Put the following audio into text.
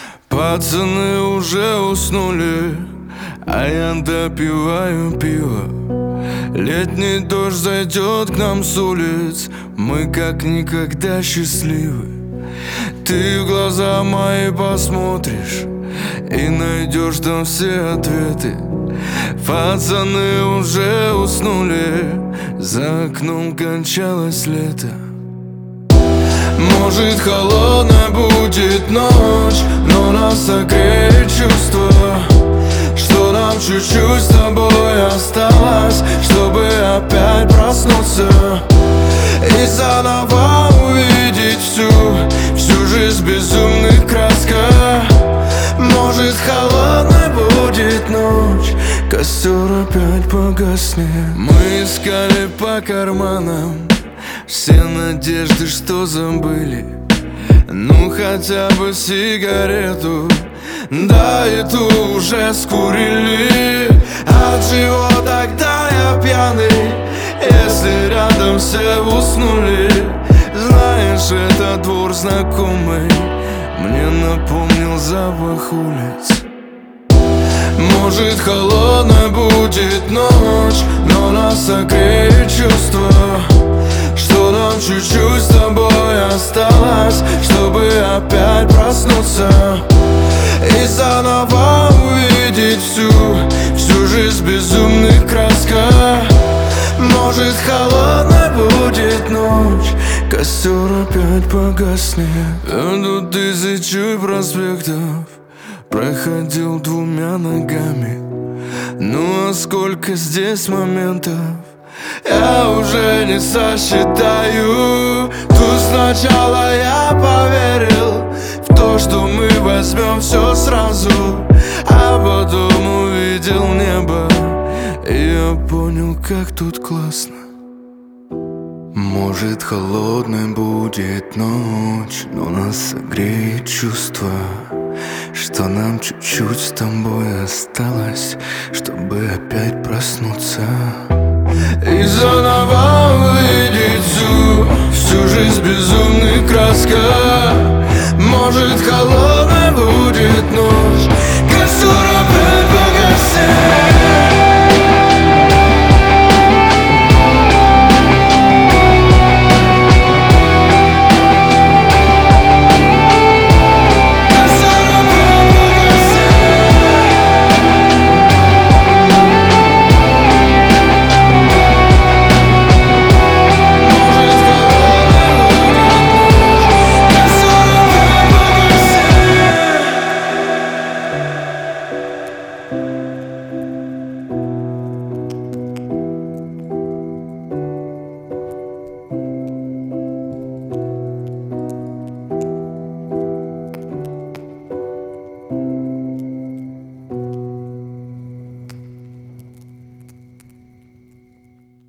Пацаны уже уснули, а я допиваю пиво. Летний дождь зайдет к нам с улиц, мы как никогда счастливы. Ты в глаза мои посмотришь и найдешь там все ответы. Пацаны уже уснули, за окном кончалось лето. Может, холодная будет ночь, но нас согреет чувство, что нам чуть-чуть с тобой осталось, чтобы опять проснуться и заново увидеть всю жизнь в безумных красках. Может, холодной будет ночь, костер опять погаснет. Мы искали по карманам все надежды, что забыли. Ну хотя бы сигарету, да эту уже скурили. От чего тогда я пьяный, если рядом все уснули? Знаешь, этот двор знакомый мне напомнил запах улиц. Может, холодной будет ночь, но нас согреет чувство, что нам чуть-чуть с тобой осталось, чтобы опять проснуться и заново увидеть всю жизнь в безумных красках. Может, холодной будет ночь, костер опять погаснет. Между тысячу проспектов проходил двумя ногами. Ну а сколько здесь моментов я уже не сосчитаю. Тут сначала я поверил в то, что мы возьмем все сразу, а потом увидел небо, и я понял, как тут классно. Может, холодной будет ночь, но нас согреет чувство, что нам чуть-чуть с тобой осталось, чтобы опять проснуться и заново увидеть всю жизнь в безумных красках. Может, холодной будет ночь, костер